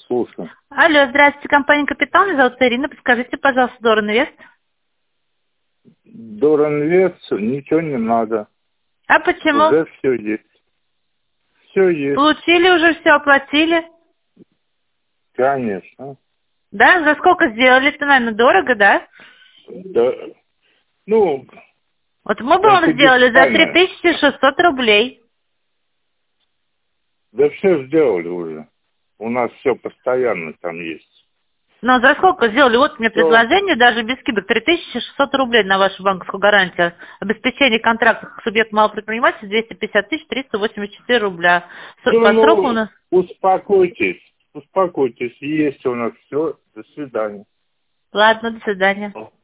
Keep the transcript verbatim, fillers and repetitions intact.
слушаю. Алло, здравствуйте, компания «Капитал», меня зовут Ирина, подскажите, пожалуйста, Доран Инвест. Доран Инвест, ничего не надо. А почему? Уже все есть. Все есть, Получили уже все, оплатили? конечно. Да? За сколько сделали? Это, наверное, дорого, да? Да. Ну, Вот мы бы вам сделали за три конфиденциально. тысячи шестьсот рублей. Да все сделали уже. У нас все постоянно там есть. Но за сколько сделали? Вот у меня Все. предложение, даже без скидок, три тысячи шестьсот рублей на вашу банковскую гарантию. Обеспечение контракта как субъект малого предпринимательства двести пятьдесят тысяч триста восемьдесят четыре рубля. С- Ну, По сроку у ну, нас... успокойтесь. Успокойтесь. Есть у нас все. До свидания. Ладно, до свидания.